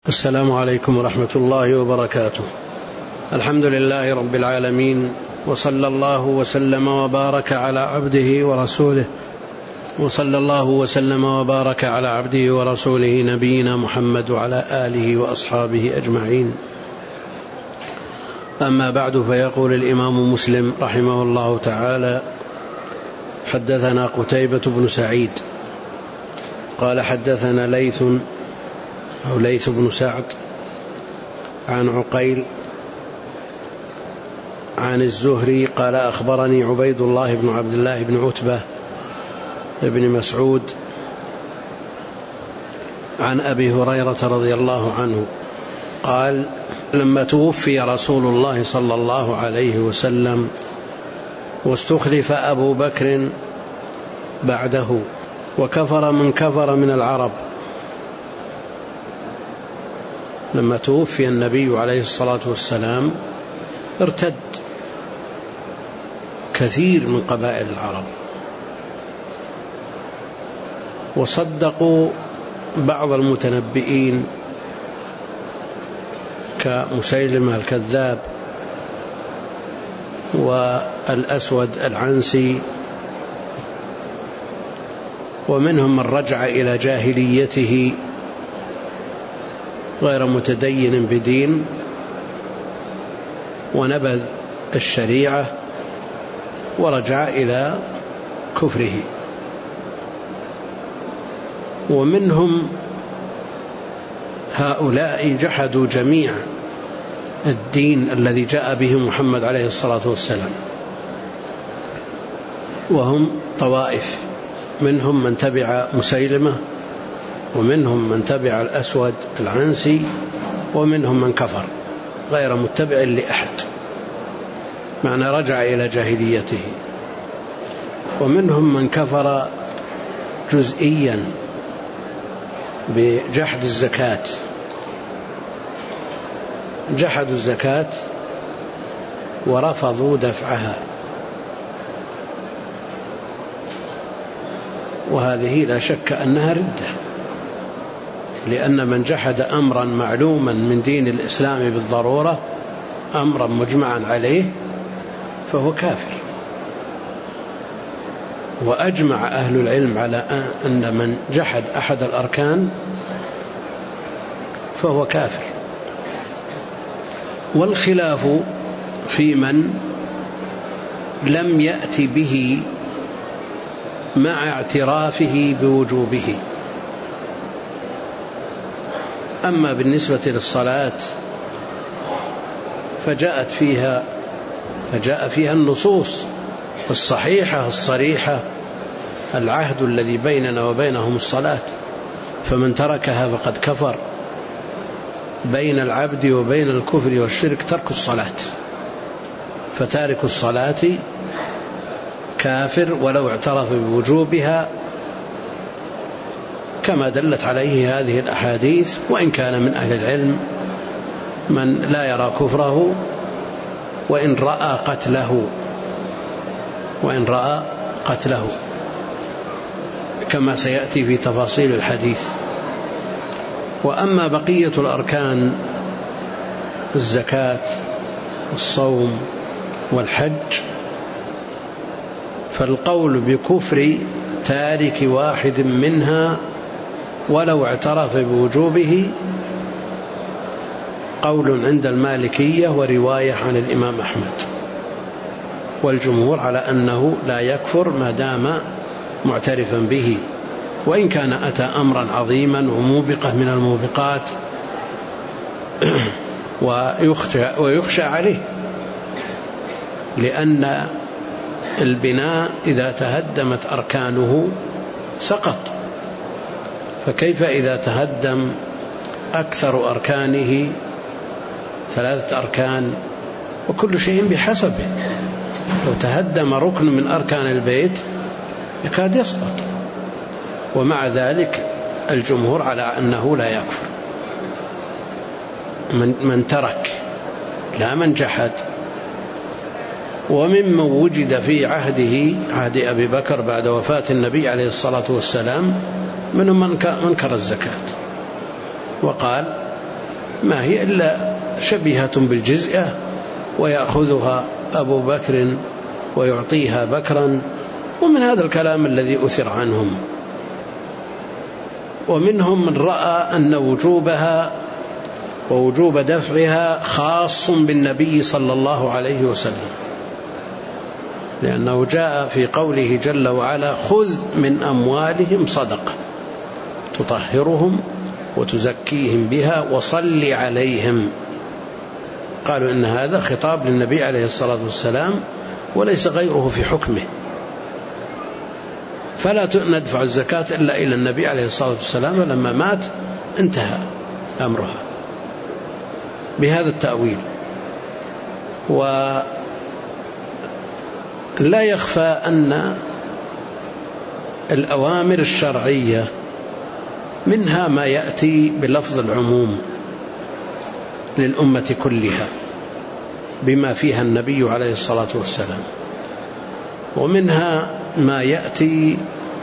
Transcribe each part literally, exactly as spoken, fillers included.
السلام عليكم ورحمة الله وبركاته. الحمد لله رب العالمين، وصلى الله وسلم وبارك على عبده ورسوله وصلى الله وسلم وبارك على عبده ورسوله نبينا محمد وعلى آله وأصحابه أجمعين. أما بعد، فيقول الإمام مسلم رحمه الله تعالى: حدثنا قتيبة بن سعيد قال حدثنا ليث أو ليث بن سعد عن عقيل عن الزهري قال: أخبرني عبيد الله بن عبد الله بن عتبة بن مسعود عن أبي هريرة رضي الله عنه قال: لما توفي رسول الله صلى الله عليه وسلم واستخلف أبو بكر بعده وكفر من كفر من العرب. لما توفي النبي عليه الصلاة والسلام ارتد كثير من قبائل العرب، وصدقوا بعض المتنبئين كمسيلمة الكذاب والأسود العنسي، ومنهم من رجع إلى جاهليته غير متدين بدين ونبذ الشريعة ورجع إلى كفره، ومنهم هؤلاء جحدوا جميع الدين الذي جاء به محمد عليه الصلاة والسلام، وهم طوائف، منهم من تبع مسيلمة، ومنهم من تبع الأسود العنسي، ومنهم من كفر غير متبع لأحد، معنى رجع إلى جاهليته. ومنهم من كفر جزئيا بجحد الزكاة، جحدوا الزكاة ورفضوا دفعها، وهذه لا شك أنها ردة، لأن من جحد أمرا معلوما من دين الإسلام بالضرورة، أمرا مجمعا عليه، فهو كافر. وأجمع أهل العلم على أن من جحد أحد الأركان فهو كافر. والخلاف في من لم يأت به مع اعترافه بوجوبه. أما بالنسبة للصلاة فجاءت فيها فجاء فيها النصوص الصحيحة الصريحة: العهد الذي بيننا وبينهم الصلاة، فمن تركها فقد كفر. بين العبد وبين الكفر والشرك ترك الصلاة، فتارك الصلاة كافر ولو اعترف بوجوبها، كما دلت عليه هذه الأحاديث، وإن كان من أهل العلم من لا يرى كفره وإن رأى قتله وإن رأى قتله كما سيأتي في تفاصيل الحديث. وأما بقية الأركان: الزكاة والصوم والحج، فالقول بكفر تارك واحد منها ولو اعترف بوجوبه قول عند المالكية ورواية عن الإمام أحمد، والجمهور على أنه لا يكفر ما دام معترفا به، وإن كان أتى أمرا عظيما وموبقة من الموبقات ويخشى, ويخشى عليه، لأن البناء إذا تهدمت أركانه سقط، فكيف إذا تهدم أكثر أركانه، ثلاثة أركان وكل شيء بحسبه؟ لو تهدم ركن من أركان البيت يكاد يسقط. ومع ذلك الجمهور على أنه لا يكفر من, من ترك، لا من جحد. وممن وجد في عهده عهد أبي بكر بعد وفاة النبي عليه الصلاة والسلام منهم من انكر الزكاة وقال ما هي إلا شبيهة بالجزية، ويأخذها أبو بكر ويعطيها بكرا، ومن هذا الكلام الذي أثر عنهم. ومنهم من رأى أن وجوبها ووجوب دفعها خاص بالنبي صلى الله عليه وسلم، لأنه جاء في قوله جل وعلا: خذ من أموالهم صدقة تطهرهم وتزكيهم بها وصل عليهم. قالوا إن هذا خطاب للنبي عليه الصلاة والسلام وليس غيره في حكمه، فلا ندفع الزكاة إلا إلى النبي عليه الصلاة والسلام، فلما مات انتهى أمرها بهذا التأويل. ولا يخفى أن الأوامر الشرعية منها ما يأتي بلفظ العموم للأمة كلها بما فيها النبي عليه الصلاة والسلام، ومنها ما يأتي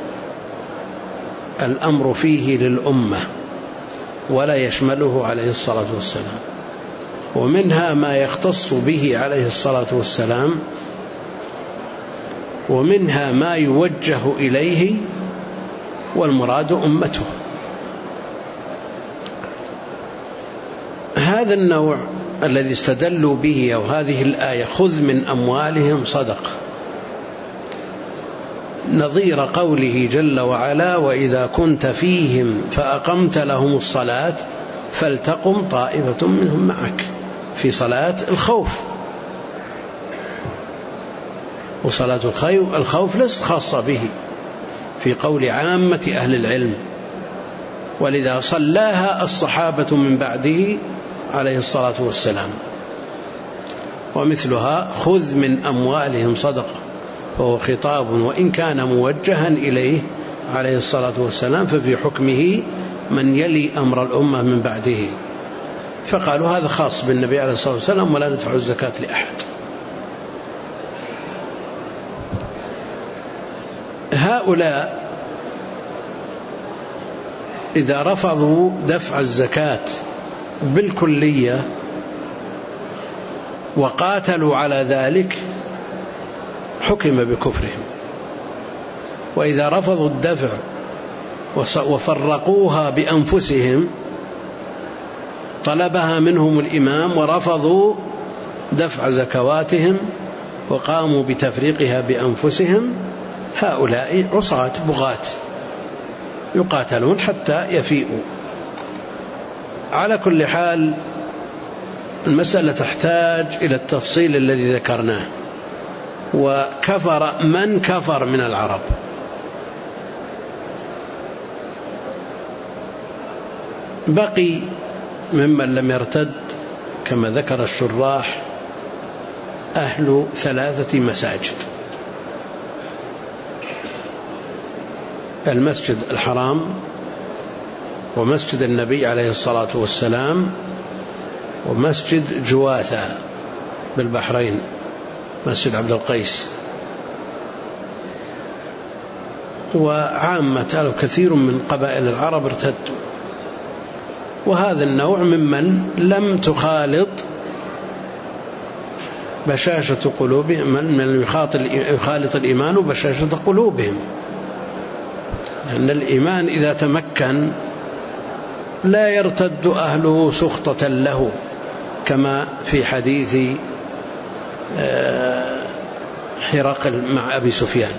الأمر فيه للأمة ولا يشمله عليه الصلاة والسلام، ومنها ما يختص به عليه الصلاة والسلام، ومنها ما يوجه إليه والمراد أمته. هذا النوع الذي استدلوا به أو هذه الآية: خذ من أموالهم صدقة، نظير قوله جل وعلا: وإذا كنت فيهم فأقمت لهم الصلاة فلتقم طائفة منهم معك، في صلاة الخوف. وصلاة الخوف ليست خاصة به في قول عامة أهل العلم، ولذا صلاها الصحابة من بعده عليه الصلاة والسلام. ومثلها: خذ من أموالهم صدقة، وهو خطاب وإن كان موجها إليه عليه الصلاة والسلام، ففي حكمه من يلي أمر الأمة من بعده، فقالوا هذا خاص بالنبي عليه الصلاة والسلام ولا ندفع الزكاة لأحد. هؤلاء إذا رفضوا دفع الزكاة بالكلية وقاتلوا على ذلك حكم بكفرهم، وإذا رفضوا الدفع وفرقوها بأنفسهم، طلبها منهم الإمام ورفضوا دفع زكواتهم وقاموا بتفريقها بأنفسهم، هؤلاء عصاة بغاة يقاتلون حتى يفيئوا. على كل حال المسألة تحتاج إلى التفصيل الذي ذكرناه. وكفر من كفر من العرب، بقي ممن لم يرتد كما ذكر الشراح أهل ثلاثة مساجد: المسجد الحرام، ومسجد النبي عليه الصلاة والسلام، ومسجد جواثة بالبحرين مسجد عبد القيس. وعامة كثير من قبائل العرب ارتدوا. وهذا النوع ممن لم تخالط بشاشة قلوبهم، من يخالط الإيمان بشاشة قلوبهم، لأن الإيمان إذا تمكن لا يرتد أهله سخطة له، كما في حديث حرقل مع أبي سفيان: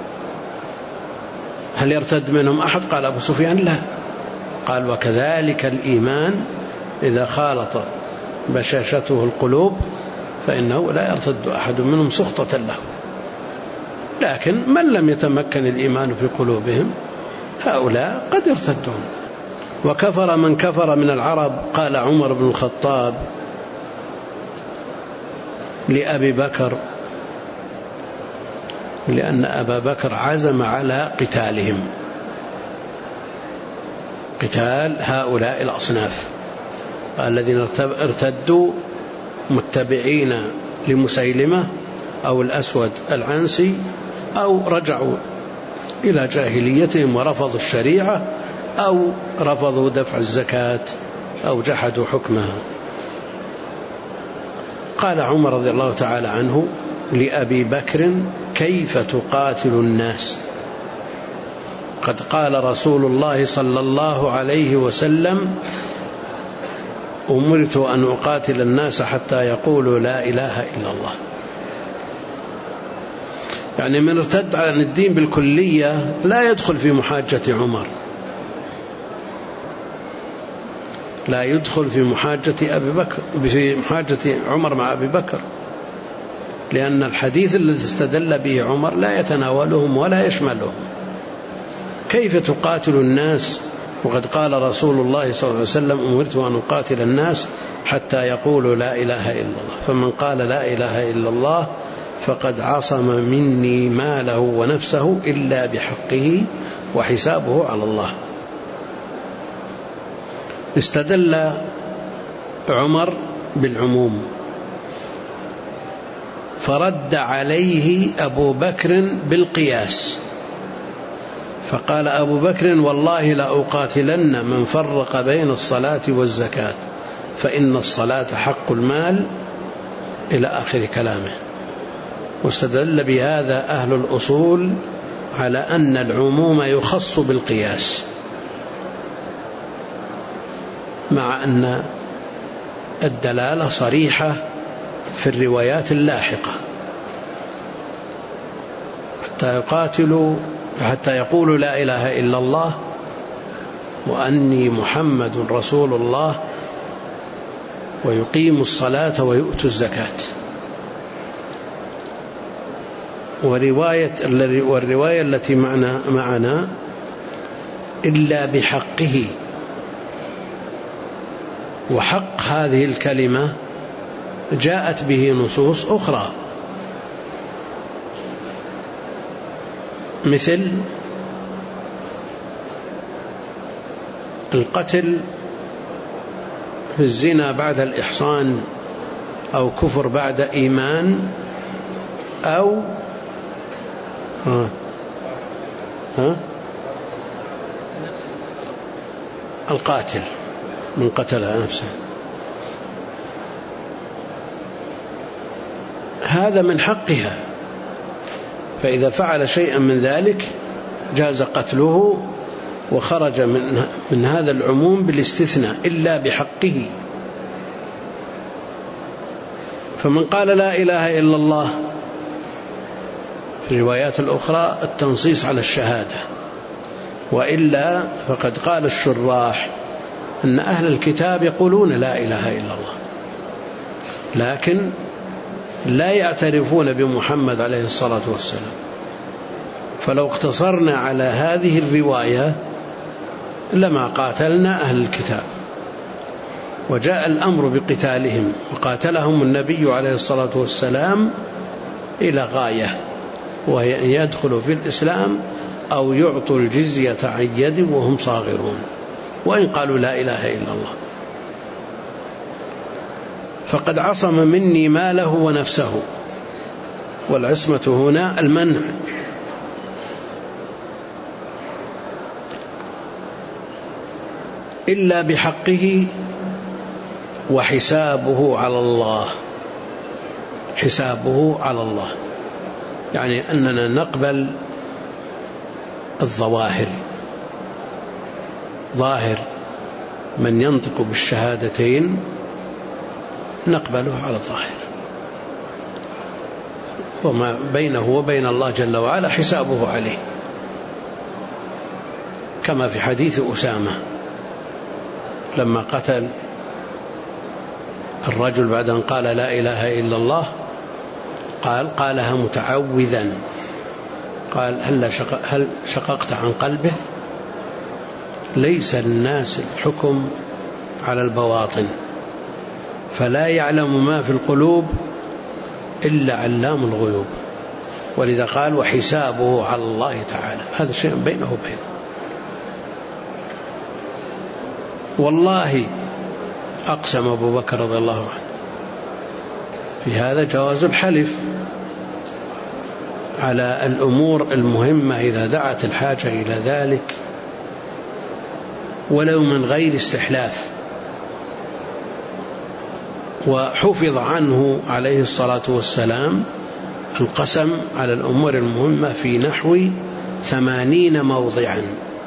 هل يرتد منهم أحد؟ قال أبو سفيان: لا. قال: وكذلك الإيمان إذا خالط بشاشته القلوب فإنه لا يرتد أحد منهم سخطة له. لكن من لم يتمكن الإيمان في قلوبهم هؤلاء قد يرتدون. وكفر من كفر من العرب، قال عمر بن الخطاب لأبي بكر، لأن أبا بكر عزم على قتالهم، قتال هؤلاء الأصناف الذين ارتدوا متبعين لمسيلمة أو الأسود العنسي، أو رجعوا إلى جاهليتهم ورفضوا الشريعة، أو رفضوا دفع الزكاة أو جحدوا حكمها. قال عمر رضي الله تعالى عنه لأبي بكر: كيف تقاتل الناس؟ قد قال رسول الله صلى الله عليه وسلم: أمرت أن أقاتل الناس حتى يقولوا لا إله إلا الله. يعني من ارتد عن الدين بالكلية لا يدخل في محاجة عمر، لا يدخل في محاجة أبي بكر في محاجة عمر مع أبي بكر، لأن الحديث الذي استدل به عمر لا يتناولهم ولا يشملهم. كيف تقاتل الناس وقد قال رسول الله صلى الله عليه وسلم: أمرت أن أقاتل الناس حتى يقولوا لا إله إلا الله. فمن قال لا إله إلا الله فقد عصم مني ماله ونفسه إلا بحقه وحسابه على الله. استدل عمر بالعموم، فرد عليه أبو بكر بالقياس، فقال أبو بكر: والله لأقاتلن من فرق بين الصلاة والزكاة فإن الصلاة حق المال، إلى آخر كلامه. واستدل بهذا أهل الأصول على أن العموم يخص بالقياس، مع أن الدلالة صريحة في الروايات اللاحقة: حتى يقاتلوا حتى يقولوا لا إله إلا الله وأني محمد رسول الله ويقيموا الصلاة ويؤتوا الزكاة. ورواية والرواية التي معنا معنا إلا بحقه، وحق هذه الكلمة جاءت به نصوص أخرى، مثل القتل في الزنا بعد الإحصان، أو كفر بعد إيمان، أو ها ها القاتل من قتل نفسه. هذا من حقها، فإذا فعل شيئا من ذلك جاز قتله، وخرج من, من هذا العموم بالاستثناء إلا بحقه. فمن قال لا إله إلا الله، في الروايات الأخرى التنصيص على الشهادة، وإلا فقد قال الشراح أن أهل الكتاب يقولون لا إله إلا الله، لكن لا يعترفون بمحمد عليه الصلاة والسلام. فلو اقتصرنا على هذه الرواية لما قاتلنا أهل الكتاب، وجاء الأمر بقتالهم وقاتلهم النبي عليه الصلاة والسلام إلى غاية، وهي أن يدخلوا في الإسلام أو يعطوا الجزية عن يد وهم صاغرون، وإن قالوا لا إله إلا الله. فقد عصم مني ماله ونفسه، والعصمة هنا المنع، إلا بحقه وحسابه على الله. حسابه على الله يعني أننا نقبل الظواهر، ظاهر من ينطق بالشهادتين نقبله على الظاهر، وما بينه وبين الله جل وعلا حسابه عليه، كما في حديث أسامة لما قتل الرجل بعد أن قال لا إله إلا الله، قال قالها متعوذا، قال هل, شق هل شققت عن قلبه؟ ليس الناس الحكم على البواطن، فلا يعلم ما في القلوب إلا علام الغيوب. ولذا قال وحسابه على الله تعالى، هذا شيء بينه وبينه. والله أقسم أبو بكر رضي الله عنه. في هذا جواز الحلف على الأمور المهمة إذا دعت الحاجة إلى ذلك، ولو من غير استحلاف، وحفظ عنه عليه الصلاة والسلام القسم على الأمور المهمة في نحو ثمانين موضعا،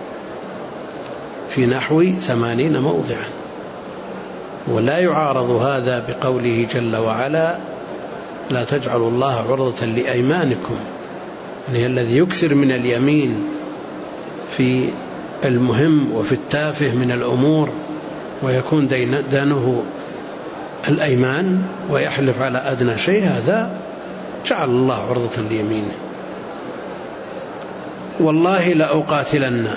في نحو ثمانين موضعا. ولا يعارض هذا بقوله جل وعلا: لا تجعلوا الله عرضة لأيمانكم، يعني الذي يكثر من اليمين في المهم وفي التافه من الأمور ويكون دينه الأيمان ويحلف على أدنى شيء، هذا جعل الله عرضة ليمينه. والله لأقاتلن،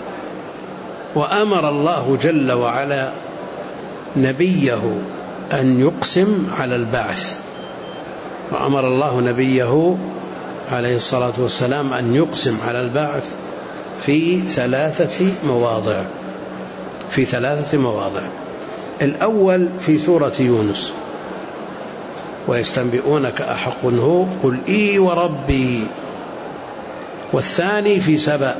وأمر الله جل وعلا نبيه أن يقسم على البعث، وأمر الله نبيه عليه الصلاة والسلام أن يقسم على البعث في ثلاثة مواضع، في ثلاثة مواضع. الأول في سورة يونس: ويستنبئونك أحق هو قل إي وربي. والثاني في سبأ: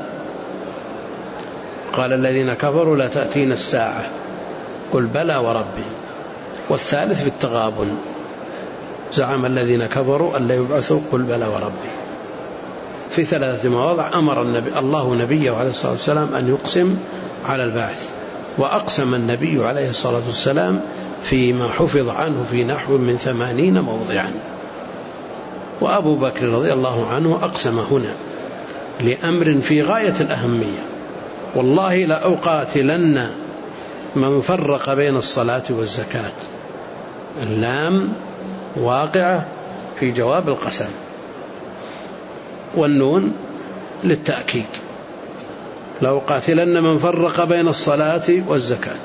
قال الذين كفروا لا تأتينا الساعة قل بلى وربي. والثالث في التغابن: زعم الذين كفروا أن لا يبعثوا قل بلى وربي. في ثلاثة مواضع أمر النبي الله نبيه عليه الصلاة والسلام أن يقسم على البعث، وأقسم النبي عليه الصلاة والسلام فيما حفظ عنه في نحو من ثمانين موضعا. وأبو بكر رضي الله عنه أقسم هنا لأمر في غاية الأهمية: والله لأقاتلن من فرق بين الصلاة والزكاة. اللام واقعة في جواب القسم، والنون للتأكيد: لأقاتلن من فرق بين الصلاة والزكاة.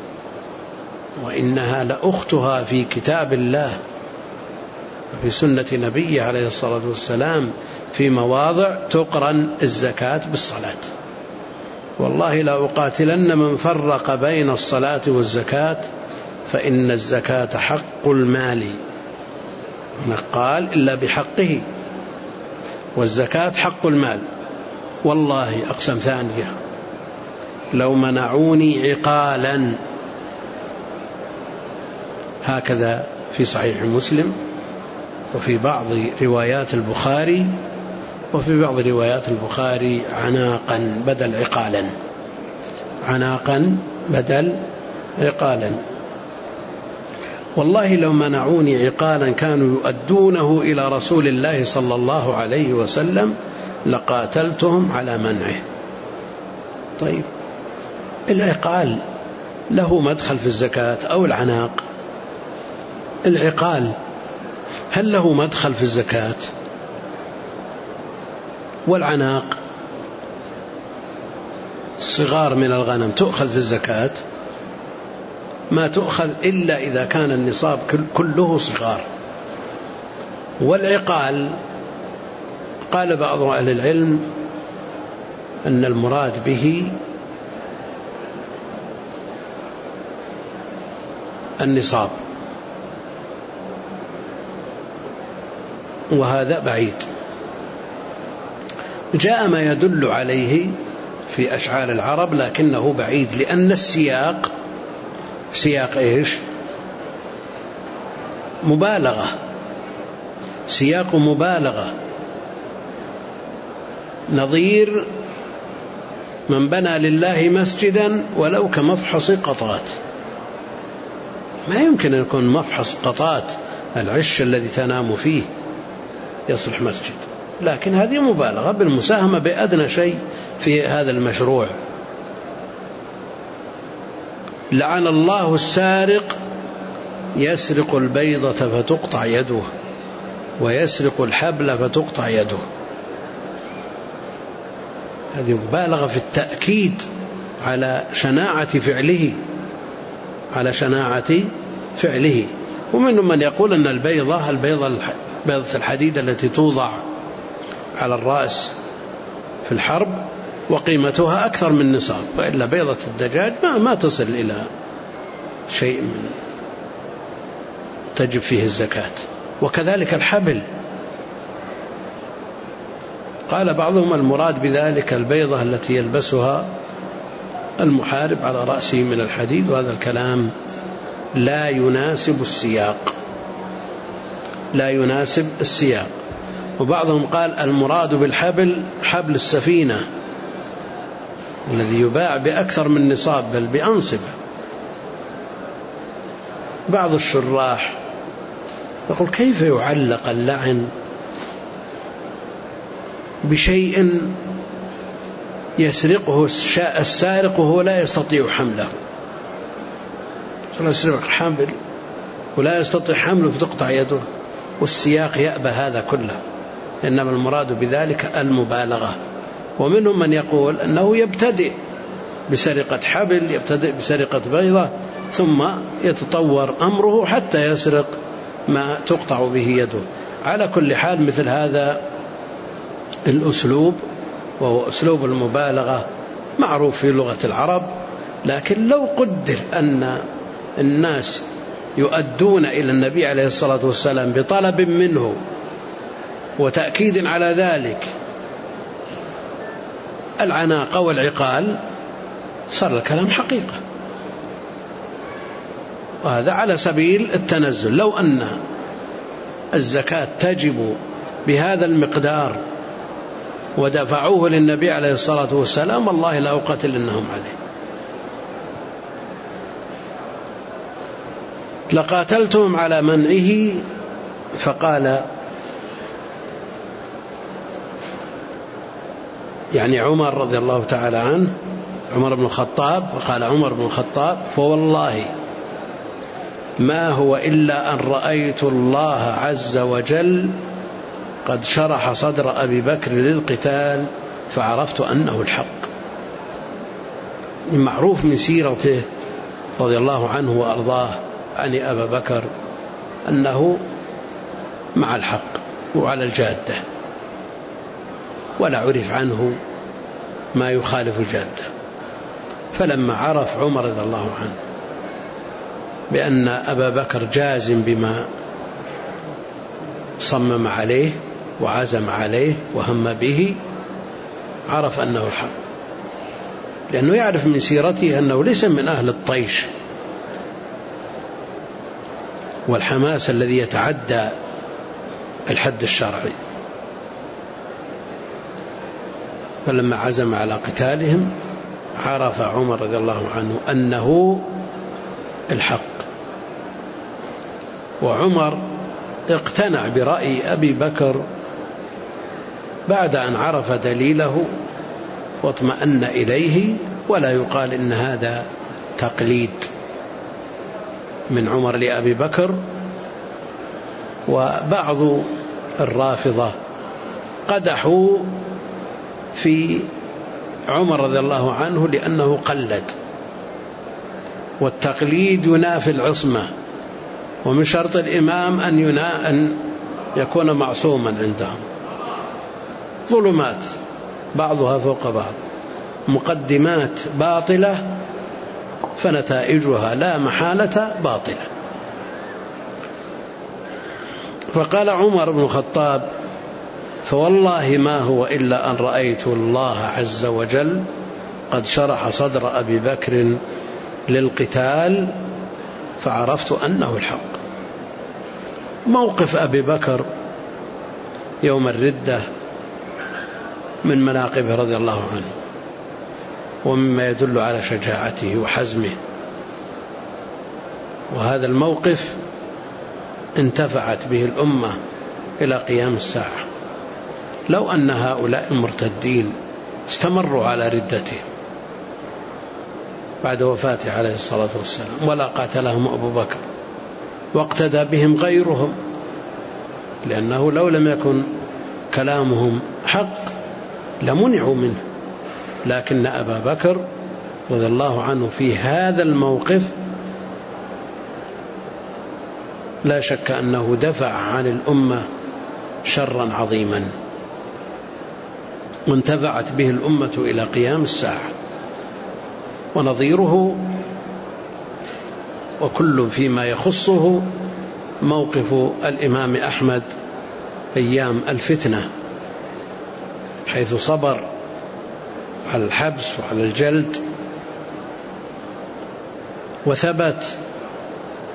وإنها لأختها في كتاب الله وفي سنة نبيه عليه الصلاة والسلام في مواضع تقرن الزكاة بالصلاة. والله لأقاتلن من فرق بين الصلاة والزكاة فإن الزكاة حق المال، قال إلا بحقه، والزكاة حق المال. والله أقسم ثانية: لو منعوني عقالا، هكذا في صحيح مسلم وفي بعض روايات البخاري، وفي بعض روايات البخاري عناقا بدل عقالا، عناقا بدل عقالا. والله لو منعوني عقالا كانوا يؤدونه إلى رسول الله صلى الله عليه وسلم لقاتلتهم على منعه. طيب، العقال له مدخل في الزكاة أو العناق؟ العقال هل له مدخل في الزكاة؟ والعناق الصغار من الغنم تؤخذ في الزكاة؟ ما تؤخذ إلا إذا كان النصاب كله صغار. والعقال قال بعض أهل العلم أن المراد به النصاب، وهذا بعيد. جاء ما يدل عليه في أشعار العرب لكنه بعيد، لأن السياق سياق إيش؟ مبالغة، سياق مبالغة، نظير من بنى لله مسجدا ولو كمفحص قطات. ما يمكن أن يكون مفحص قطات العش الذي تنام فيه يصلح مسجد، لكن هذه مبالغة بالمساهمة بأدنى شيء في هذا المشروع. لعن الله السارق يسرق البيضة فتقطع يده ويسرق الحبل فتقطع يده. هذه مبالغة في التأكيد على شناعة فعله، على شناعة فعله. ومنهم من يقول أن البيضة البيضة بيضة الحديد التي توضع على الرأس في الحرب وقيمتها أكثر من نصاب، وإلا بيضة الدجاج ما, ما تصل إلى شيء من تجب فيه الزكاة. وكذلك الحبل، قال بعضهم المراد بذلك البيضة التي يلبسها المحارب على رأسه من الحديد، وهذا الكلام لا يناسب السياق، لا يناسب السياق. وبعضهم قال المراد بالحبل حبل السفينة الذي يباع بأكثر من نصاب بل بأنصبة. بعض الشراح يقول كيف يعلق اللعن بشيء يسرقه السارق وهو لا يستطيع حمله؟ يسرق حمل ولا يستطيع حمله فتقطع يده، والسياق يأبى هذا كله، إنما المراد بذلك المبالغة. ومنهم من يقول أنه يبتدئ بسرقة حبل، يبتدئ بسرقة بيضة، ثم يتطور أمره حتى يسرق ما تقطع به يده. على كل حال مثل هذا الأسلوب، وهو أسلوب المبالغة، معروف في لغة العرب. لكن لو قدر أن الناس يؤدون إلى النبي عليه الصلاة والسلام بطلب منه وتأكيد على ذلك العناقة والعقال، صار الكلام حقيقة. وهذا على سبيل التنزل. لو أن الزكاة تجب بهذا المقدار ودفعوه للنبي عليه الصلاة والسلام والله لا أقاتلنهم عليه، لقاتلتهم على منعه. فقال يعني عمر رضي الله تعالى عنه، عمر بن الخطاب، فقال عمر بن الخطاب فوالله ما هو إلا أن رأيت الله عز وجل قد شرح صدر أبي بكر للقتال فعرفت أنه الحق. معروف من سيرته رضي الله عنه وأرضاه عن أبا بكر أنه مع الحق وعلى الجادة، ولا عرف عنه ما يخالف الجادة. فلما عرف عمر رضي الله عنه بأن أبا بكر جازم بما صمم عليه وعزم عليه وهم به، عرف أنه الحق، لأنه يعرف من سيرته أنه ليس من أهل الطيش والحماس الذي يتعدى الحد الشرعي. فلما عزم على قتالهم عرف عمر رضي الله عنه أنه الحق. وعمر اقتنع برأي أبي بكر بعد أن عرف دليله واطمأن إليه. ولا يقال إن هذا تقليد من عمر لأبي بكر. وبعض الرافضة قدحوا في عمر رضي الله عنه لأنه قلد، والتقليد ينافي العصمة، ومن شرط الإمام أن, ينا أن يكون معصوما عندهم. ظلمات بعضها فوق بعض، مقدمات باطلة فنتائجها لا محالة باطلة. فقال عمر بن الخطاب فوالله ما هو إلا أن رأيت الله عز وجل قد شرح صدر أبي بكر للقتال فعرفت أنه الحق. موقف أبي بكر يوم الردة من مناقبه رضي الله عنه، ومما يدل على شجاعته وحزمه. وهذا الموقف انتفعت به الأمة إلى قيام الساعة. لو أن هؤلاء المرتدين استمروا على ردته بعد وفاته عليه الصلاة والسلام ولا قاتلهم أبو بكر واقتدى بهم غيرهم، لأنه لو لم يكن كلامهم حق لمنعوا منه. لكن أبا بكر رضي الله عنه في هذا الموقف لا شك أنه دفع عن الأمة شرا عظيما وانتفعت به الأمة إلى قيام الساعة. ونظيره وكل فيما يخصه موقف الإمام أحمد أيام الفتنة، حيث صبر على الحبس وعلى الجلد وثبت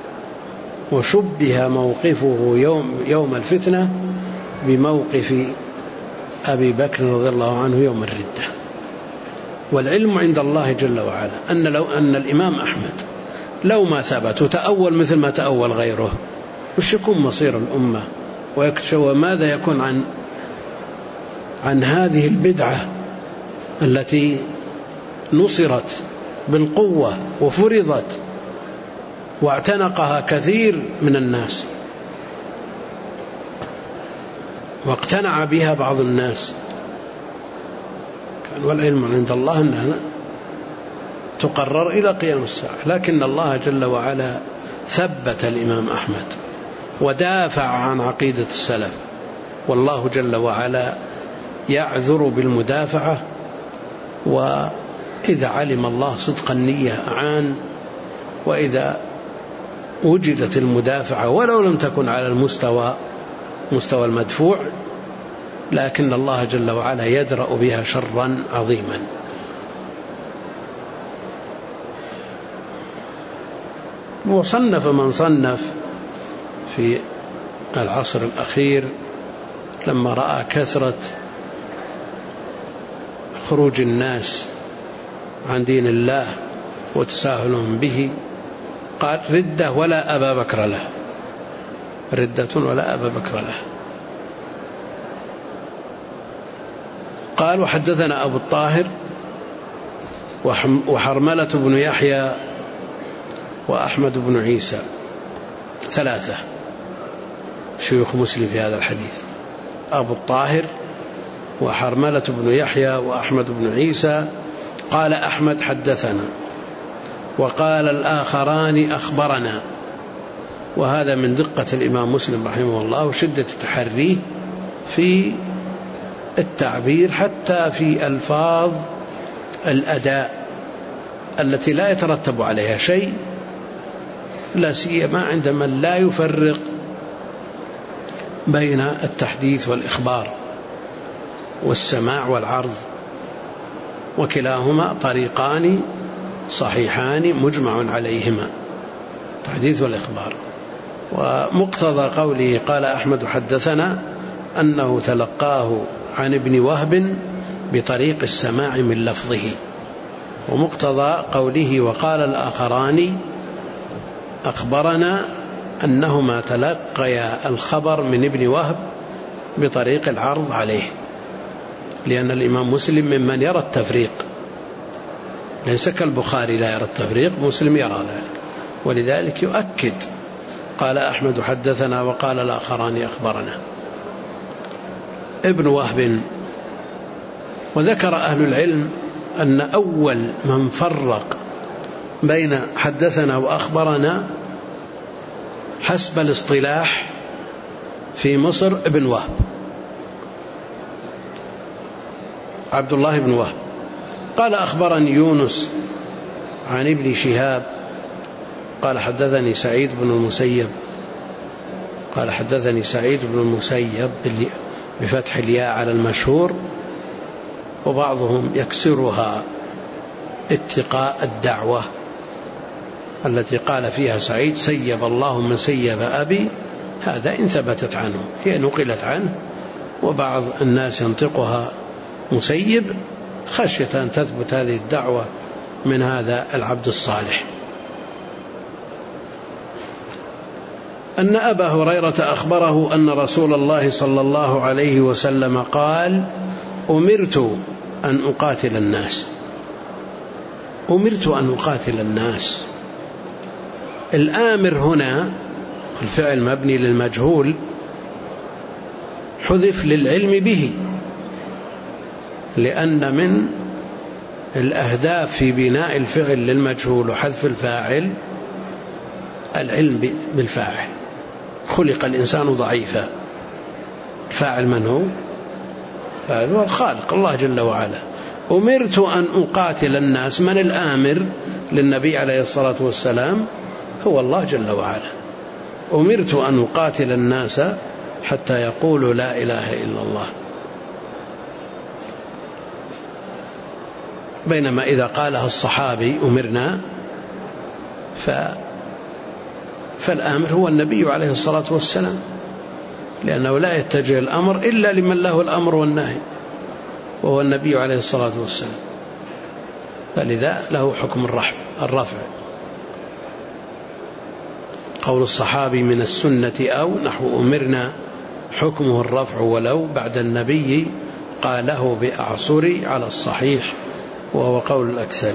وشبه موقفه يوم, يوم الفتنة بموقف أبي بكر رضي الله عنه يوم الردة. والعلم عند الله جل وعلا أن لو أن الإمام أحمد لو ما ثبت وتأول مثل ما تأول غيره وش يكون مصير الأمة وماذا يكون عن عن هذه البدعة التي نصرت بالقوة وفرضت واعتنقها كثير من الناس واقتنع بها بعض الناس. كان والعلم عند الله أنها تقرر إلى قيام الساعة، لكن الله جل وعلا ثبت الإمام أحمد ودافع عن عقيدة السلف، والله جل وعلا يعذر بالمدافعة، وإذا علم الله صدق النية أعان، وإذا وجدت المدافعة ولو لم تكن على المستوى مستوى المدفوع لكن الله جل وعلا يدرأ بها شرا عظيما. وصنف من صنف في العصر الأخير لما رأى كثرة خروج الناس عن دين الله وتساهلهم به قال ردة ولا أبا بكر له، ردة ولا أبا بكر له. قال وحدثنا أبو الطاهر وحرملة بن يحيى وأحمد بن عيسى، ثلاثة شيوخ مسلم في هذا الحديث، أبو الطاهر وحرملة بن يحيى وأحمد بن عيسى. قال أحمد حدثنا، وقال الآخران أخبرنا. وهذا من دقة الإمام مسلم رحمه الله وشدة تحريه في التعبير حتى في ألفاظ الأداء التي لا يترتب عليها شيء، لا سيما عند من لا يفرق بين التحديث والإخبار والسماع والعرض، وكلاهما طريقان صحيحان مجمع عليهما، التحديث والإخبار. ومقتضى قوله قال أحمد حدثنا أنه تلقاه عن ابن وهب بطريق السماع من لفظه، ومقتضى قوله وقال الآخران أخبرنا أنهما تلقيا الخبر من ابن وهب بطريق العرض عليه، لأن الإمام مسلم ممن يرى التفريق، ليس كالبخاري لا يرى التفريق، مسلم يرى ذلك، ولذلك يؤكد قال أحمد حدثنا وقال الآخران أخبرنا ابن وهب. وذكر أهل العلم أن أول من فرق بين حدثنا وأخبرنا حسب الاصطلاح في مصر ابن وهب، عبد الله بن وهب. قال أخبرني يونس عن ابن شهاب قال حدثني سعيد بن المسيب قال حدثني سعيد بن المسيب بفتح الياء على المشهور، وبعضهم يكسرها اتقاء الدعوة التي قال فيها سعيد سيب الله من سيب أبي، هذا إن ثبتت عنه، هي نقلت عنه، وبعض الناس ينطقها مسيب خشية أن تثبت هذه الدعوة من هذا العبد الصالح. أن أبا هريرة أخبره أن رسول الله صلى الله عليه وسلم قال أمرت أن أقاتل الناس، أمرت أن أقاتل الناس. الآمر هنا الفعل مبني للمجهول حذف للعلم به، لأن من الأهداف في بناء الفعل للمجهول وحذف الفاعل العلم بالفاعل. خلق الإنسان ضعيفا، الفاعل من هو؟ فاعل هو الخالق الله جل وعلا. أمرت أن أقاتل الناس، من الآمر للنبي عليه الصلاة والسلام؟ هو الله جل وعلا. أمرت أن أقاتل الناس حتى يقولوا لا إله إلا الله. بينما إذا قالها الصحابي أمرنا فالآمر هو النبي عليه الصلاة والسلام، لأنه لا يتجه الأمر إلا لمن له الأمر والنهي، وهو النبي عليه الصلاة والسلام، فلذا له حكم الرفع. قول الصحابي من السنة أو نحو أمرنا حكمه الرفع ولو بعد النبي قاله بأعصري على الصحيح، وهو قول الأكثر.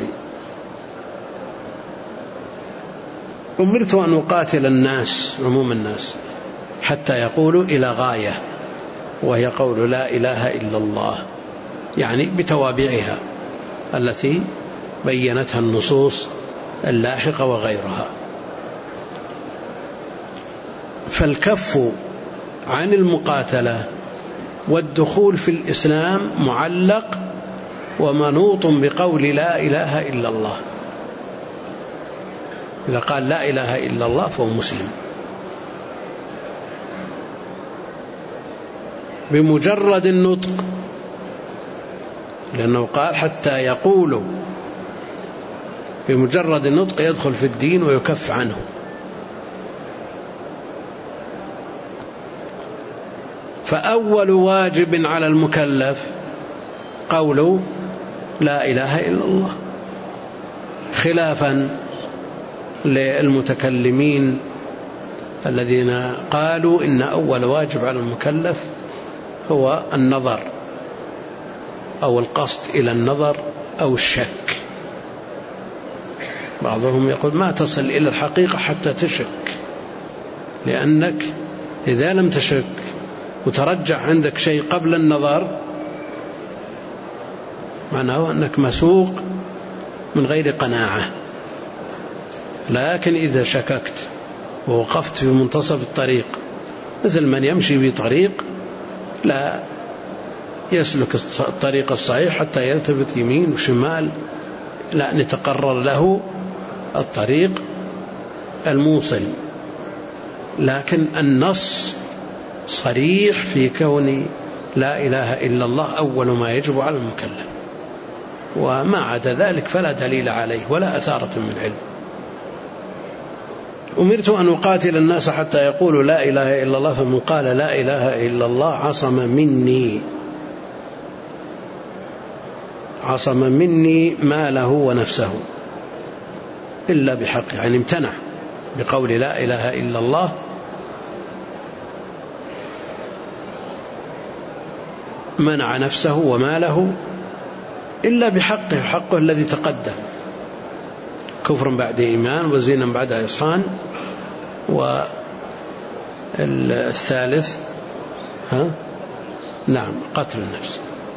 أمرت أن أقاتل الناس، عموم الناس، حتى يقولوا إلى غاية، وهي قول لا إله إلا الله، يعني بتوابعها التي بينتها النصوص اللاحقة وغيرها. فالكف عن المقاتلة والدخول في الإسلام معلق ومنوط بقول لا إله إلا الله. إذا قال لا إله إلا الله فهو مسلم بمجرد النطق، لأنه قال حتى يقولوا، بمجرد النطق يدخل في الدين ويكف عنه. فأول واجب على المكلف قول لا إله إلا الله، خلافا للمتكلمين الذين قالوا إن أول واجب على المكلف هو النظر أو القصد إلى النظر أو الشك. بعضهم يقول ما تصل إلى الحقيقة حتى تشك، لأنك إذا لم تشك وترجع عندك شيء قبل النظر معناه أنك مسوق من غير قناعة. لكن إذا شككت ووقفت في منتصف الطريق، مثل من يمشي بطريق لا يسلك الطريق الصحيح حتى يلتفت يمين وشمال، لا نتقرر له الطريق الموصل. لكن النص صريح في كون لا إله إلا الله أول ما يجب على المكلف، وما عدا ذلك فلا دليل عليه ولا أثارة من علم. أمرت أن أقاتل الناس حتى يقولوا لا إله إلا الله، فمن قال لا إله إلا الله عصم مني عصم مني ماله ونفسه إلا بحق، يعني امتنع بقول لا إله إلا الله، منع نفسه وماله إلا بحقه، حقه الذي تقدم، كفر بعد إيمان وزنا بعد إحسان. والثالث ها نعم قتل النفس.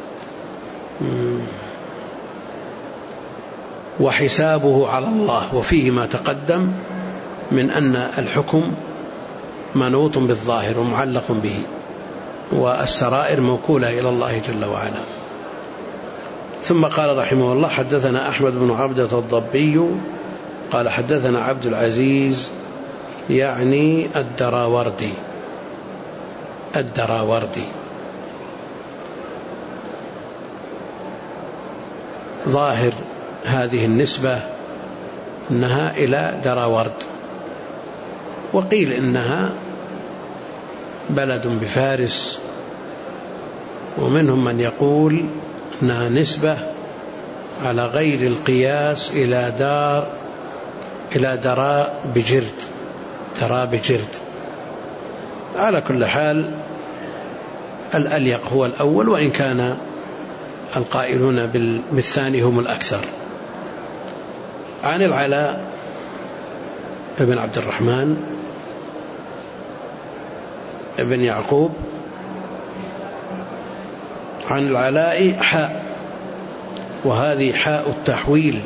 وحسابه على الله، وفيه ما تقدم من أن الحكم منوط بالظاهر ومعلق به، والسرائر موكولة إلى الله جل وعلا. ثم قال رحمه الله حدثنا أحمد بن عبدة الضبي قال حدثنا عبد العزيز يعني الدراوردي الدراوردي ظاهر هذه النسبة إنها إلى دراورد، وقيل إنها بلد بفارس، ومنهم من يقول أنها نسبة على غير القياس إلى دار إلى دراء بجرد دراء بجرد. على كل حال الأليق هو الأول، وإن كان القائلون بالثاني هم الأكثر. عن العلاء ابن عبد الرحمن ابن يعقوب عن العلاء حاء، وهذه حاء التحويل،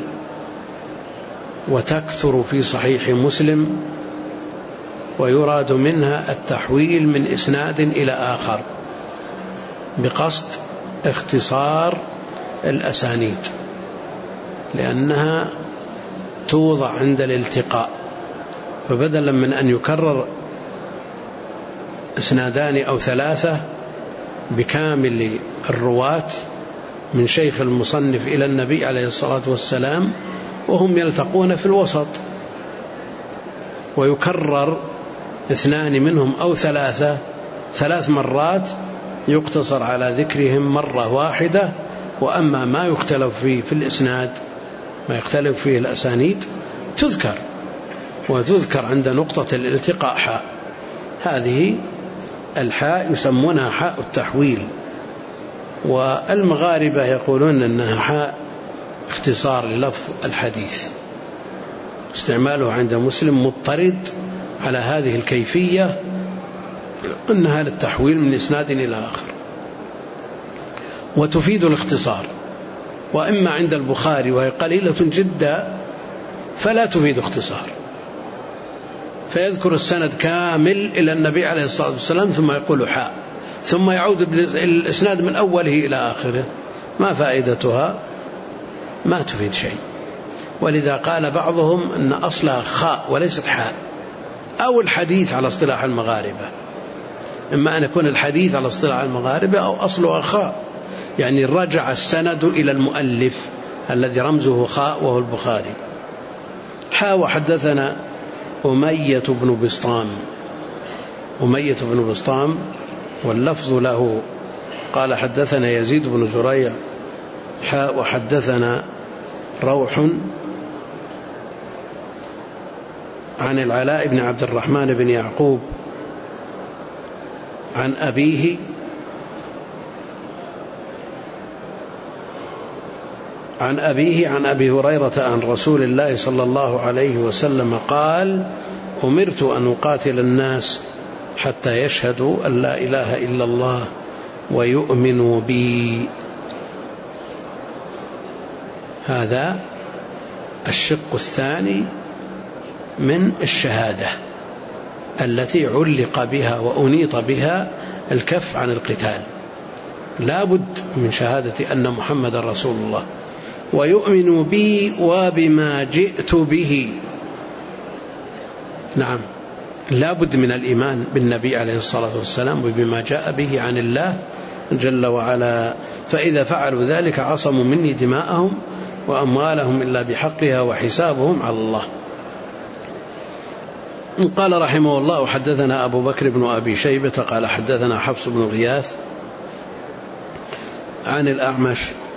وتكثر في صحيح مسلم، ويراد منها التحويل من إسناد إلى آخر بقصد اختصار الأسانيد، لأنها توضع عند الالتقاء، فبدلا من أن يكرر اسنادان أو ثلاثة بكامل الرواة من شيخ المصنف إلى النبي عليه الصلاة والسلام وهم يلتقون في الوسط، ويكرر اثنان منهم أو ثلاثة ثلاث مرات يقتصر على ذكرهم مرة واحدة. وأما ما يختلف فيه في الإسناد، ما يختلف فيه الأسانيد، تذكر وتذكر عند نقطة الالتقاء حاء. هذه الحاء يسمونها حاء التحويل، والمغاربة يقولون أنها حاء اختصار للفظ الحديث، استعماله عند مسلم مضطرد على هذه الكيفية، أنها للتحويل من إسناد إلى آخر، وتفيد الاختصار. وإما عند البخاري وهي قليلة جدا فلا تفيد اختصار، فيذكر السند كامل إلى النبي عليه الصلاة والسلام ثم يقول حاء، ثم يعود الإسناد من أوله إلى آخره. ما فائدتها؟ ما تفيد شيء. ولذا قال بعضهم أن أصلها خاء وليست حاء، أو الحديث على اصطلاح المغاربة، إما أن يكون الحديث على اصطلاح المغاربة أو أصلها خاء، يعني رجع السند إلى المؤلف الذي رمزه خاء وهو البخاري. حا وحدثنا أمية بن بسطام، أمية بن بسطام واللفظ له قال حدثنا يزيد بن زريع حا وحدثنا روح عن العلاء بن عبد الرحمن بن يعقوب عن أبيه عن أبيه عن أبي هريرة عن رسول الله صلى الله عليه وسلم قال: أمرت أن أقاتل الناس حتى يشهدوا أن لا إله إلا الله ويؤمنوا بي. هذا الشق الثاني من الشهادة التي علق بها وأنيط بها الكف عن القتال. لا بد من شهادة أن محمد رسول الله، ويؤمن بي وبما جئت به. نعم، لا بد من الإيمان بالنبي عليه الصلاة والسلام وبما جاء به عن الله جل وعلا. فإذا فعلوا ذلك عصموا مني دماءهم وأموالهم إلا بحقها وحسابهم على الله. قال رحمه الله: حدثنا أبو بكر بن أبي شيبة قال حدثنا حفص بن غياث عن الأعمش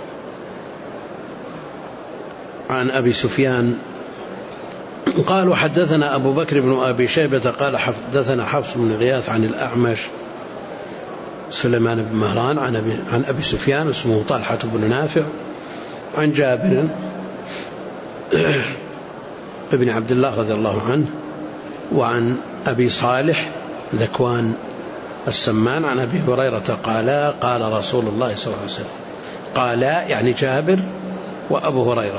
عن أبي سفيان قالوا حدثنا أبو بكر بن أبي شيبة قال حدثنا حفص بن غياث عن الأعمش سليمان بن مهران عن أبي, عن أبي سفيان اسمه طلحة بن نافع عن جابر ابن عبد الله رضي الله عنه وعن أبي صالح ذكوان السمان عن أبي هريرة قال: قال رسول الله صلى الله عليه وسلم. قال يعني جابر وأبو هريرة.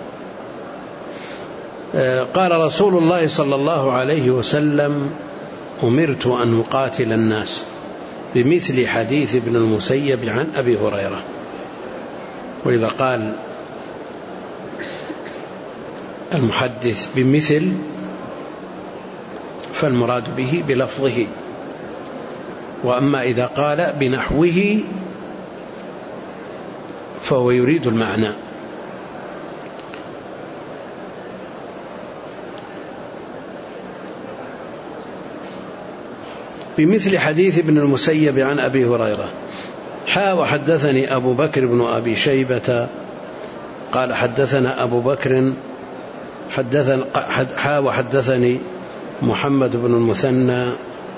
قال رسول الله صلى الله عليه وسلم: أمرت أن أقاتل الناس، بمثل حديث ابن المسيب عن أبي هريرة. وإذا قال المحدث بمثل فالمراد به بلفظه، وأما إذا قال بنحوه فهو يريد المعنى. بمثل حديث ابن المسيب عن أبي هريرة. حا وحدثني أبو بكر بن أبي شيبة قال حدثنا أبو بكر حدثنا حا وحدثني محمد بن المثنى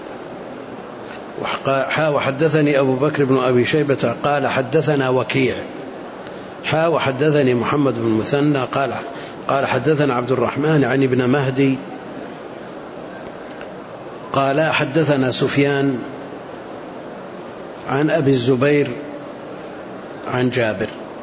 حا وحدثني أبو بكر بن أبي شيبة قال حدثنا وكيع حا وحدثني محمد بن المثنى قال قال حدثنا عبد الرحمن عن ابن مهدي قال حدثنا سفيان عن أبي الزبير عن جابر.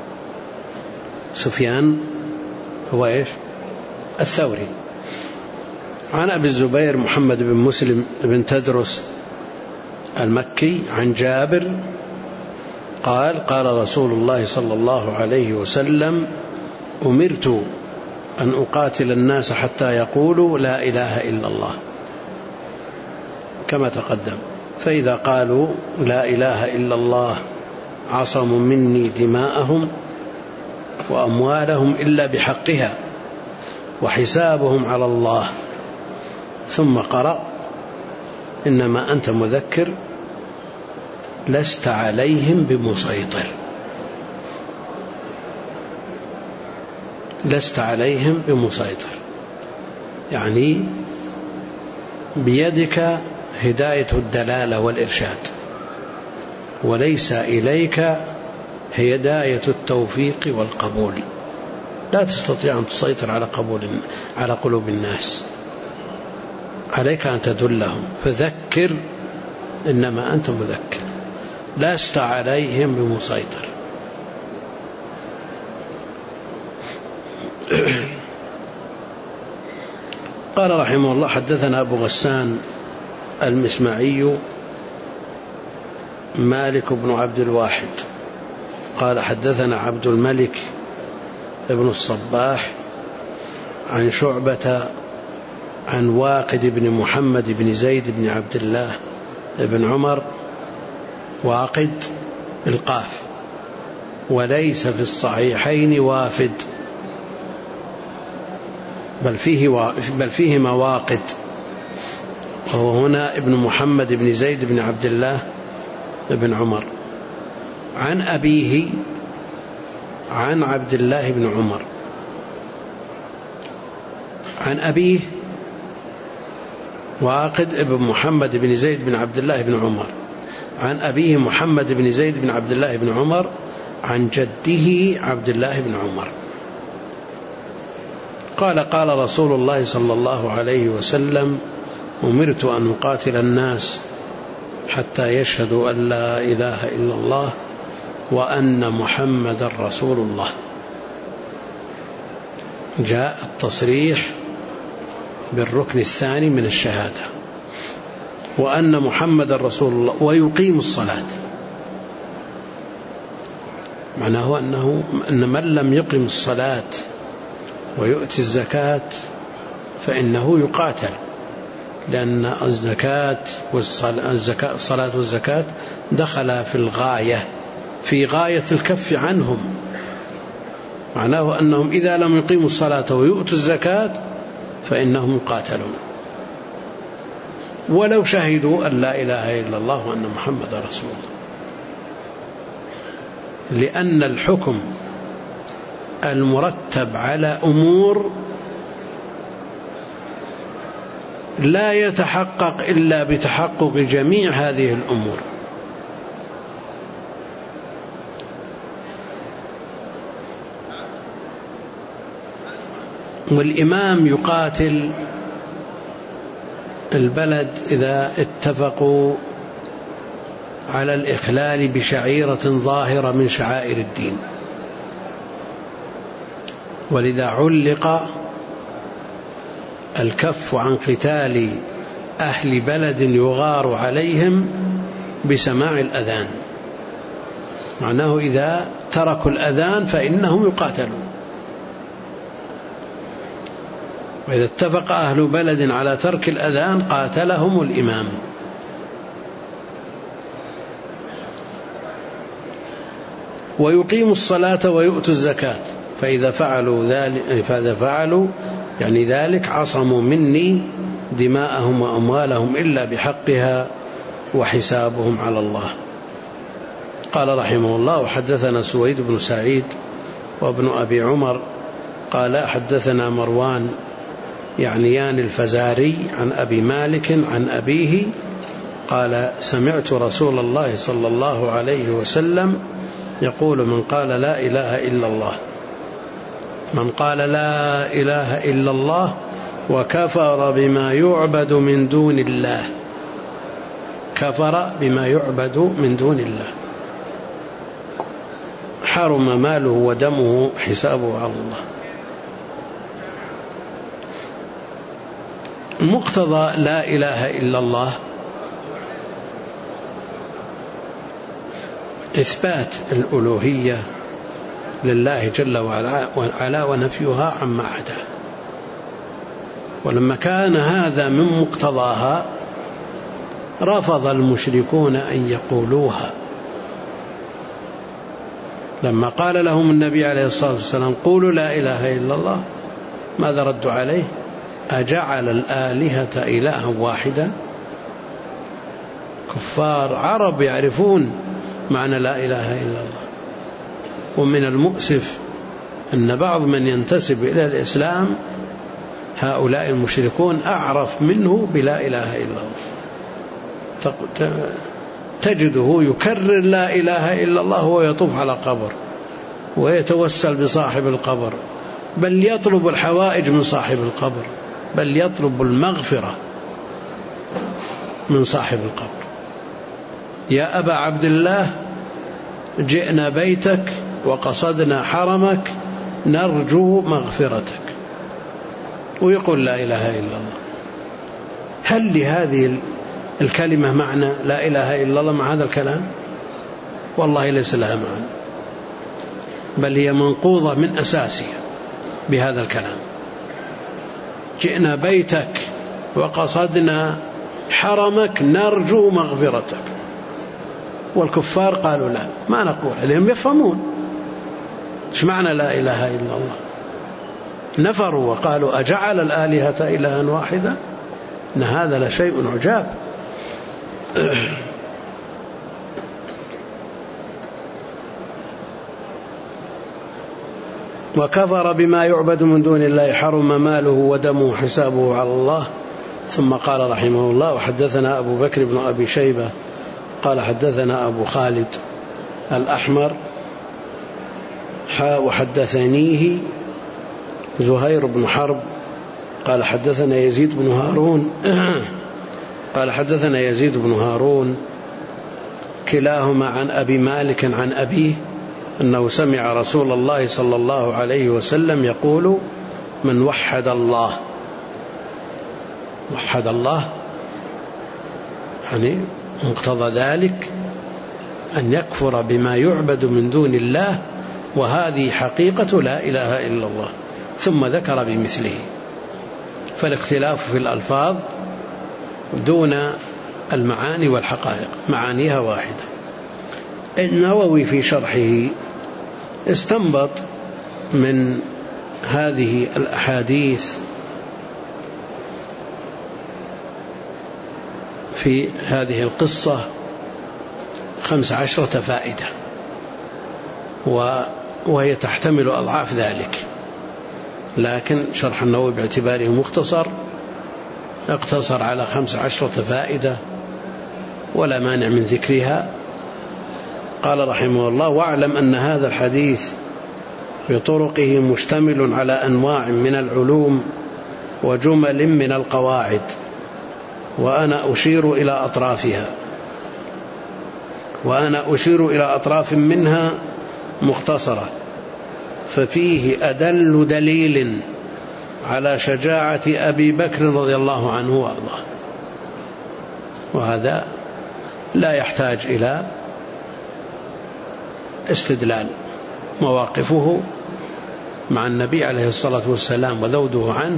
سفيان هو إيش؟ الثوري. عن أبي الزبير محمد بن مسلم بن تدرس المكي عن جابر قال: قال رسول الله صلى الله عليه وسلم: أمرت أن أقاتل الناس حتى يقولوا لا إله إلا الله، كما تقدم. فإذا قالوا لا إله إلا الله عصموا مني دماءهم وأموالهم إلا بحقها وحسابهم على الله. ثم قرأ إنما أنت مذكر لست عليهم بمسيطر، لست عليهم بمسيطر، يعني بيدك هداية الدلالة والإرشاد، وليس إليك هداية التوفيق والقبول. لا تستطيع أن تسيطر على قبول على قلوب الناس، عليك أن تدلهم، فذكر إنما أنت مذكر لست عليهم بمسيطر. قال رحمه الله: حدثنا أبو غسان المسمعي مالك بن عبد الواحد قال حدثنا عبد الملك ابن الصباح عن شعبة عن واقد بن محمد بن زيد بن عبد الله بن عمر، واقد القاف، وليس في الصحيحين وافد، بل فيه بل فيهما واقد، وهو هنا ابن محمد بن زيد بن عبد الله بن عمر، عن أبيه عن عبد الله بن عمر، عن أبيه واقد ابن محمد بن زيد بن عبد الله بن عمر، عن أبيه محمد بن زيد بن عبد الله بن عمر، عن جده عبد الله بن عمر قال: قال رسول الله صلى الله عليه وسلم: أمرت أن أقاتل الناس حتى يشهدوا أن لا إله إلا الله وأن محمد رسول الله. جاء التصريح بالركن الثاني من الشهادة، وأن محمد رسول الله، ويقيم الصلاة. معناه أنه أن من لم يقم الصلاة ويؤتي الزكاة فإنه يقاتل، لأن الزكاة والصلاة والزكاة دخل في الغاية، في غاية الكف عنهم. معناه أنهم إذا لم يقيموا الصلاة ويؤتوا الزكاة فإنهم يقاتلون، ولو شهدوا أن لا إله إلا الله وأن محمد رسول الله، لأن الحكم المرتب على أمور لا يتحقق إلا بتحقق جميع هذه الأمور. والإمام يقاتل البلد إذا اتفقوا على الإخلال بشعيرة ظاهرة من شعائر الدين، ولذا علق الكف عن قتال أهل بلد يغار عليهم بسماع الأذان. معناه إذا تركوا الأذان فإنهم يقاتلون، وإذا اتفق أهل بلد على ترك الأذان قاتلهم الإمام. ويقيم الصلاة ويؤتوا الزكاة، فإذا فعلوا ذلك فإذا فعلوا يعني ذلك عصموا مني دماءهم وأموالهم إلا بحقها وحسابهم على الله. قال رحمه الله: وحدثنا سويد بن سعيد وابن أبي عمر قال حدثنا مروان يعنيان الفزاري عن أبي مالك عن أبيه قال: سمعت رسول الله صلى الله عليه وسلم يقول: من قال لا إله إلا الله من قال لا إله إلا الله وكفر بما يعبد من دون الله كفر بما يعبد من دون الله حرم ماله ودمه حسابه على الله. مقتضى لا إله إلا الله إثبات الألوهية لله جل وعلا ونفيها عما عداه. ولما كان هذا من مقتضاها رفض المشركون أن يقولوها. لما قال لهم النبي عليه الصلاة والسلام: قولوا لا إله إلا الله، ماذا ردوا عليه؟ أجعل الآلهة إلها واحدا. كفار عرب يعرفون معنى لا إله إلا الله. ومن المؤسف أن بعض من ينتسب إلى الإسلام هؤلاء المشركون أعرف منه بلا إله إلا الله. تجده يكرر لا إله إلا الله ويطوف على قبر ويتوسل بصاحب القبر، بل يطلب الحوائج من صاحب القبر، بل يطلب المغفرة من صاحب القبر. يا أبا عبد الله جئنا بيتك وقصدنا حرمك نرجو مغفرتك، ويقول لا إله إلا الله. هل لهذه الكلمة معنى لا إله إلا الله مع هذا الكلام؟ والله ليس لها معنى، بل هي منقوضة من أساسها بهذا الكلام. جئنا بيتك وقصدنا حرمك نرجو مغفرتك. والكفار قالوا لا، ما نقول عليهم يفهمون ايش معنى لا إله إلا الله. نفروا وقالوا أجعل الآلهة إلها واحدا، إن هذا لشيء عجاب. وكفر بما يعبد من دون الله حرم ماله ودمه حسابه على الله. ثم قال رحمه الله: وحدثنا أبو بكر بن أبي شيبة قال حدثنا أبو خالد الأحمر وحدثنيه زهير بن حرب قال حدثنا يزيد بن هارون قال حدثنا يزيد بن هارون كلاهما عن أبي مالك عن أبيه أنه سمع رسول الله صلى الله عليه وسلم يقول: من وحد الله وحد الله يعني مقتضى ذلك أن يكفر بما يعبد من دون الله، وهذه حقيقة لا إله إلا الله. ثم ذكر بمثله، فالاختلاف في الألفاظ دون المعاني والحقائق، معانيها واحدة. النووي في شرحه استنبط من هذه الأحاديث في هذه القصة خمس عشرة فائدة، وهي تحتمل أضعاف ذلك، لكن شرح النووي باعتباره مختصر اقتصر على خمس عشرة فائدة ولا مانع من ذكرها. قال رحمه الله: واعلم أن هذا الحديث بطرقه مشتمل على أنواع من العلوم وجمل من القواعد، وأنا أشير إلى أطرافها وأنا أشير إلى أطراف منها مختصرة. ففيه أدل دليل على شجاعة أبي بكر رضي الله عنه وأرضاه، وهذا لا يحتاج إلى استدلال. مواقفه مع النبي عليه الصلاة والسلام وذوده عنه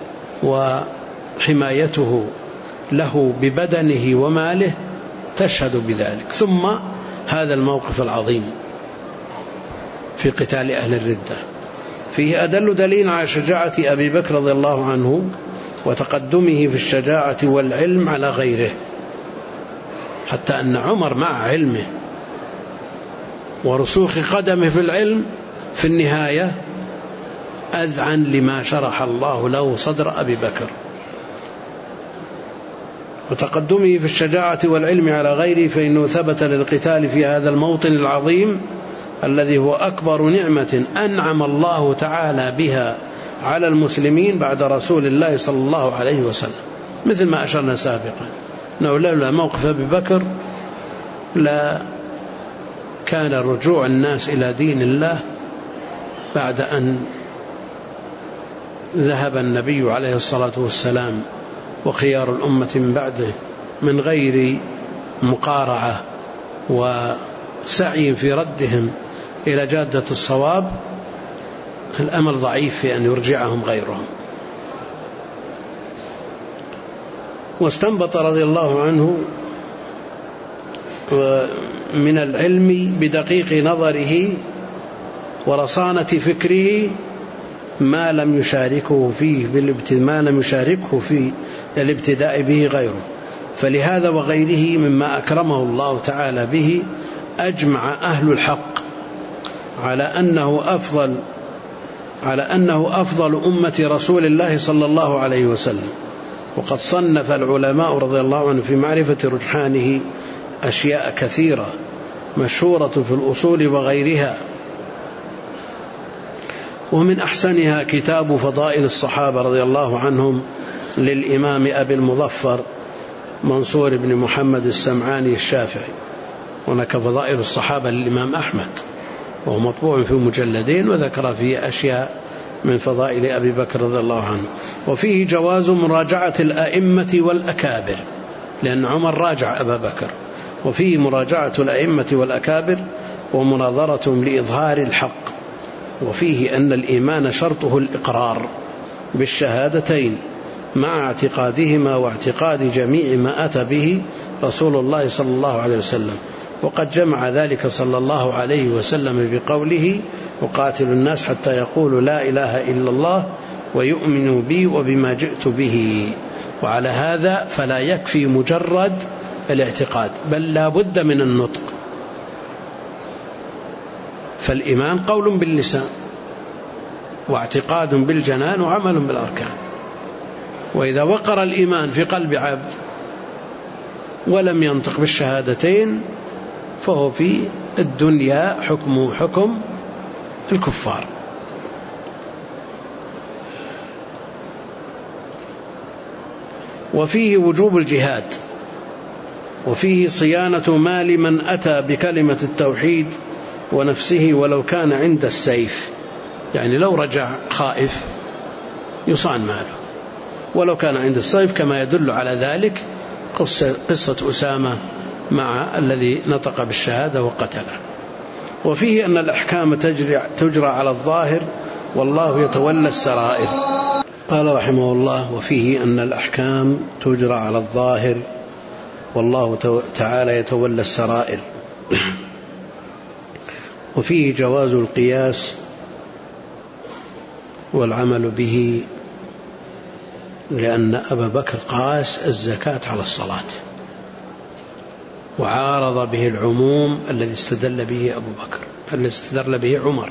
وحمايته له ببدنه وماله تشهد بذلك. ثم هذا الموقف العظيم في قتال أهل الردة فيه أدل دليل على شجاعة أبي بكر رضي الله عنه وتقدمه في الشجاعة والعلم على غيره، حتى أن عمر مع علمه ورسوخ قدمه في العلم في النهاية أذعن لما شرح الله له صدر أبي بكر، وتقدمه في الشجاعة والعلم على غيره، فإنه ثبت للقتال في هذا الموطن العظيم الذي هو أكبر نعمة أنعم الله تعالى بها على المسلمين بعد رسول الله صلى الله عليه وسلم، مثل ما أشرنا سابقا أنه لولا موقف أبي بكر لا كان رجوع الناس إلى دين الله بعد أن ذهب النبي عليه الصلاة والسلام وخيار الأمة من بعده من غير مقارعة وسعي في ردهم إلى جادة الصواب، الأمل ضعيف في أن يرجعهم غيرهم. واستنبط رضي الله عنه من العلم بدقيق نظره ورصانة فكره ما لم يشاركه فيه ما لم يشاركه في الابتداء به غيره. فلهذا وغيره مما أكرمه الله تعالى به أجمع أهل الحق على أنه أفضل على أنه أفضل أمة رسول الله صلى الله عليه وسلم. وقد صنف العلماء رضي الله عنهم في معرفة رجحانه أشياء كثيرة مشهورة في الأصول وغيرها، ومن أحسنها كتاب فضائل الصحابة رضي الله عنهم للإمام أبي المظفر منصور بن محمد السمعاني الشافعي. هناك فضائل الصحابة للإمام أحمد وهو مطبوع في مجلدين، وذكر فيه أشياء من فضائل أبي بكر رضي الله عنه. وفيه جواز مراجعة الأئمة والأكابر، لأن عمر راجع أبا بكر. وفيه مراجعة الأئمة والأكابر ومناظرتهم لإظهار الحق. وفيه أن الإيمان شرطه الإقرار بالشهادتين مع اعتقادهما واعتقاد جميع ما أتى به رسول الله صلى الله عليه وسلم. وقد جمع ذلك صلى الله عليه وسلم بقوله: وقاتل الناس حتى يقولوا لا إله إلا الله ويؤمنوا بي وبما جئت به. وعلى هذا فلا يكفي مجرد الاعتقاد، بل لا بد من النطق. فالإيمان قول باللسان واعتقاد بالجنان وعمل بالأركان. وإذا وقر الإيمان في قلب عبد ولم ينطق بالشهادتين فهو في الدنيا حكمه حكم الكفار. وفيه وجوب الجهاد، وفيه صيانة مال من أتى بكلمة التوحيد ونفسه ولو كان عند السيف، يعني لو رجع خائف يصان ماله ولو كان عند السيف، كما يدل على ذلك قصة أسامة مع الذي نطق بالشهادة وقتله. وفيه أن الأحكام تجري, تجرى على الظاهر والله يتولى السرائر. قال رحمه الله: وفيه أن الأحكام تجرى على الظاهر والله تعالى يتولى السرائر. وفيه جواز القياس والعمل به، لأن أبا بكر قاس الزكاة على الصلاة وعارض به العموم الذي استدل به أبو بكر الذي استدل به عمر.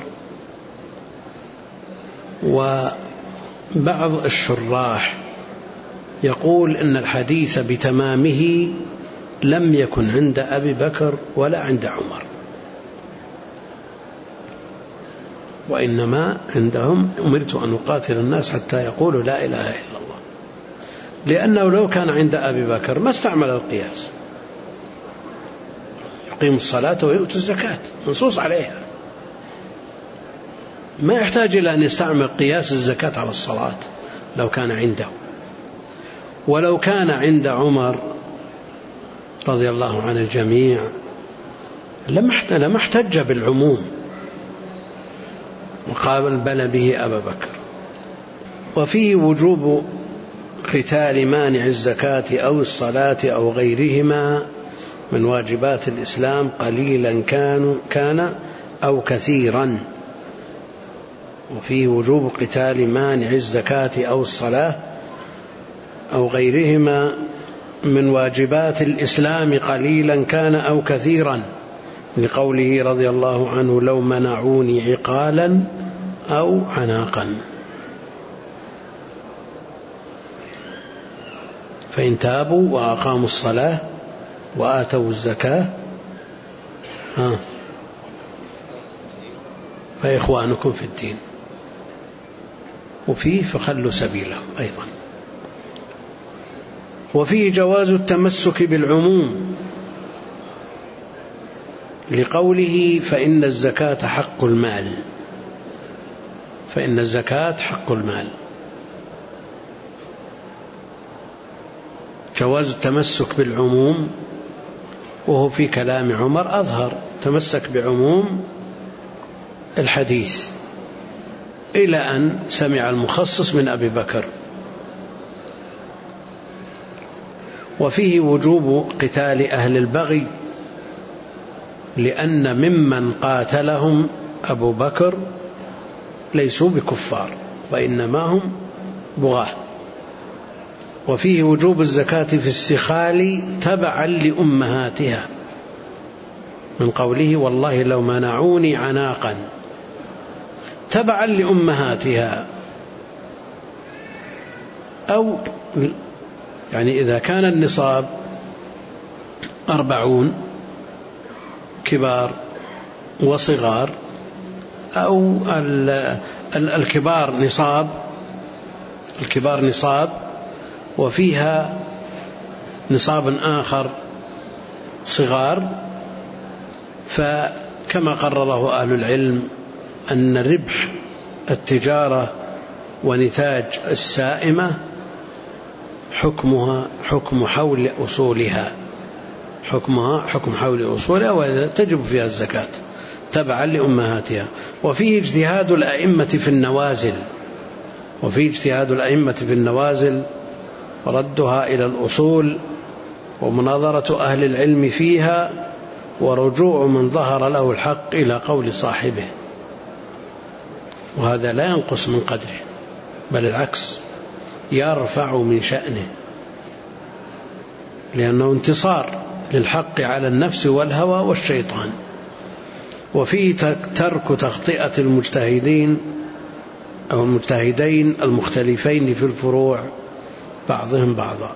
وبعض الشراح يقول إن الحديث بتمامه لم يكن عند أبي بكر ولا عند عمر، وإنما عندهم أمرت أن أقاتل الناس حتى يقولوا لا إله إلا الله، لأنه لو كان عند أبي بكر ما استعمل القياس، يقيم الصلاة ويؤتي الزكاة منصوص عليها، ما يحتاج إلى أن يستعمل قياس الزكاة على الصلاة لو كان عنده. ولو كان عند عمر رضي الله عن الجميع لما احتج بالعموم وقابل به أبا بكر. وفيه وجوب قتال مانع الزكاة أو الصلاة أو غيرهما من واجبات الإسلام قليلا كان أو كثيرا. وفيه وجوب قتال مانع الزكاة أو الصلاة أو غيرهما من واجبات الإسلام قليلا كان أو كثيرا، لقوله رضي الله عنه: لو منعوني عقالا أو عناقا. فإن تابوا وأقاموا الصلاة وآتوا الزكاة ها فإخوانكم في الدين، وفيه فخلوا سبيلهم أيضا. وفيه جواز التمسك بالعموم، لقوله: فإن الزكاة حق المال فإن الزكاة حق المال. جواز التمسك بالعموم وهو في كلام عمر أظهر، تمسك بعموم الحديث إلى أن سمع المخصص من أبي بكر. وفيه وجوب قتال أهل البغي، لأن ممن قاتلهم أبو بكر ليسوا بكفار، وإنما هم بغاة. وفيه وجوب الزكاة في السخال تبعا لأمهاتها، من قوله والله لو منعوني عناقا، تبعا لأمهاتها، أو يعني إذا كان النصاب أربعون كبار وصغار، أو الكبار نصاب الكبار نصاب وفيها نصاب آخر صغار، فكما قرره أهل العلم أن ربح التجارة ونتاج السائمة حكمها حكم حول أصولها حكمها حكم حول أصولها وإذا تجب فيها الزكاة تبعا لأمهاتها. وفيه اجتهاد الأئمة في النوازل وفيه اجتهاد الأئمة في النوازل وردها إلى الأصول ومناظرة أهل العلم فيها ورجوع من ظهر له الحق إلى قول صاحبه، وهذا لا ينقص من قدره بل العكس يرفع من شأنه، لأنه انتصار للحق على النفس والهوى والشيطان. وفيه ترك تخطئة المجتهدين أو المجتهدين المختلفين في الفروع بعضهم بعضا،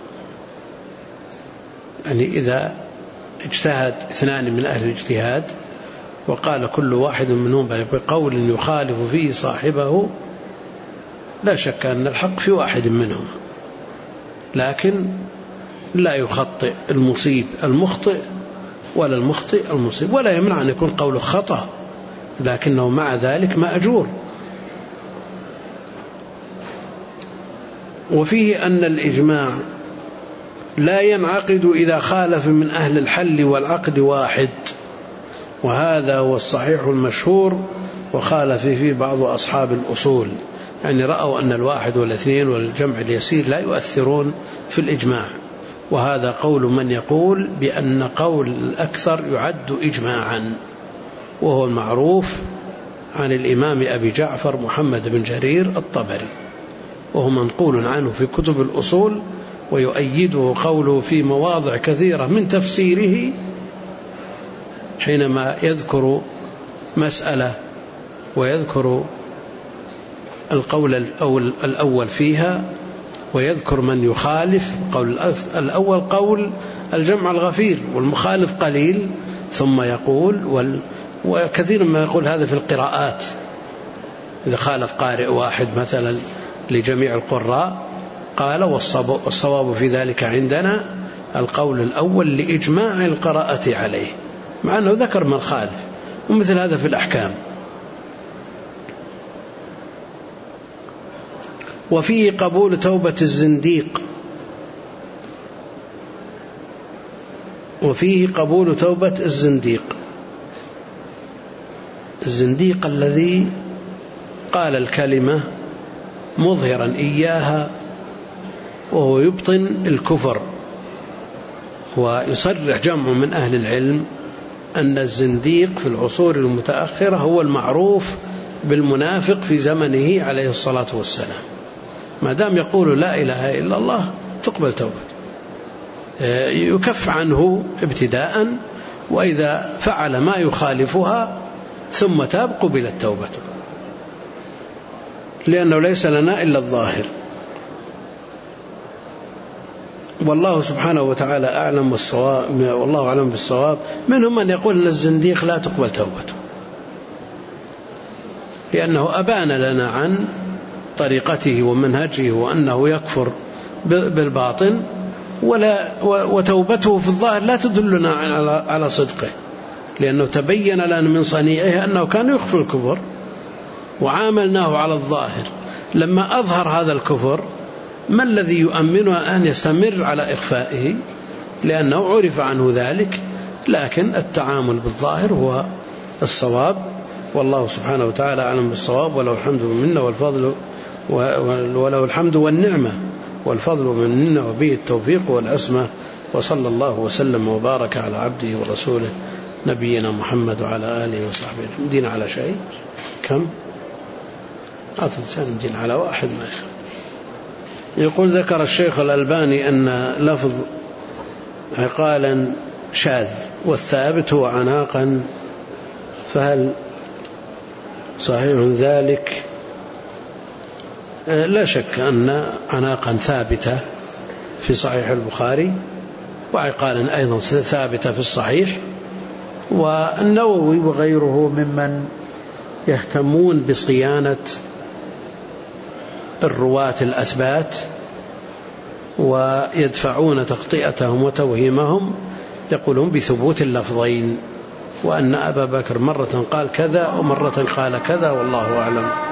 يعني إذا اجتهد اثنان من أهل الاجتهاد وقال كل واحد منهم بقول يخالف فيه صاحبه، لا شك أن الحق في واحد منهم، لكن لا يخطئ المصيب المخطئ ولا المخطئ المصيب، ولا يمنع أن يكون قوله خطأ لكنه مع ذلك مأجور. وفيه أن الإجماع لا ينعقد إذا خالف من أهل الحل والعقد واحد، وهذا هو الصحيح المشهور، وخالف فيه بعض أصحاب الأصول، يعني رأوا أن الواحد والاثنين والجمع اليسير لا يؤثرون في الإجماع، وهذا قول من يقول بأن قول الأكثر يعد إجماعا، وهو المعروف عن الإمام أبي جعفر محمد بن جرير الطبري، وهو منقول عنه في كتب الأصول، ويؤيده قوله في مواضع كثيرة من تفسيره حينما يذكر مسألة ويذكر القول الأول فيها ويذكر من يخالف. قول الأول قول الجمع الغفير والمخالف قليل، ثم يقول وال وكثير ما يقول هذا في القراءات، إذا خالف قارئ واحد مثلا لجميع القراء قال والصواب في ذلك عندنا القول الأول لإجماع القراءة عليه، مع أنه ذكر من خالف، ومثل هذا في الأحكام. وفيه قبول توبة الزنديق وفيه قبول توبة الزنديق الزنديق الذي قال الكلمة مظهرا إياها وهو يبطن الكفر. ويصرح جمع من أهل العلم أن الزنديق في العصور المتأخرة هو المعروف بالمنافق في زمنه عليه الصلاة والسلام، ما دام يقول لا إله إلا الله تقبل توبته، يكف عنه ابتداء، وإذا فعل ما يخالفها ثم تاب قبلت توبته، لأنه ليس لنا إلا الظاهر. والله سبحانه وتعالى أعلم بالصواب، والله أعلم بالصواب. منهم من يقول أن الزنديق لا تقبل توبته لأنه أبان لنا عن طريقته ومنهجه وأنه يكفر بالباطن، ولا وتوبته في الظاهر لا تدلنا على صدقه، لأنه تبين لنا من صنيعه أنه كان يخفي الكفر وعاملناه على الظاهر. لما أظهر هذا الكفر ما الذي يؤمنه أن يستمر على إخفائه؟ لأنه عرف عنه ذلك، لكن التعامل بالظاهر هو الصواب، والله سبحانه وتعالى أعلم بالصواب، وله الحمد منا والفضل وله الحمد والنعمة والفضل منا وبه التوفيق والعصمة، وصلى الله وسلم وبارك على عبده ورسوله نبينا محمد وعلى آله وصحبه. دين على شيء كم أعطي سنجل على واحد ما يخ. يقول ذكر الشيخ الألباني أن لفظ عقالا شاذ والثابت هو عناقا، فهل صحيح ذلك؟ لا شك أن عناقا ثابتة في صحيح البخاري، وعقالا أيضا ثابتة في الصحيح. والنووي وغيره ممن يهتمون بصيانة الرواة الأثبات ويدفعون تخطئتهم وتوهيمهم يقولون بثبوت اللفظين، وأن أبا بكر مرة قال كذا ومرة قال كذا، والله أعلم.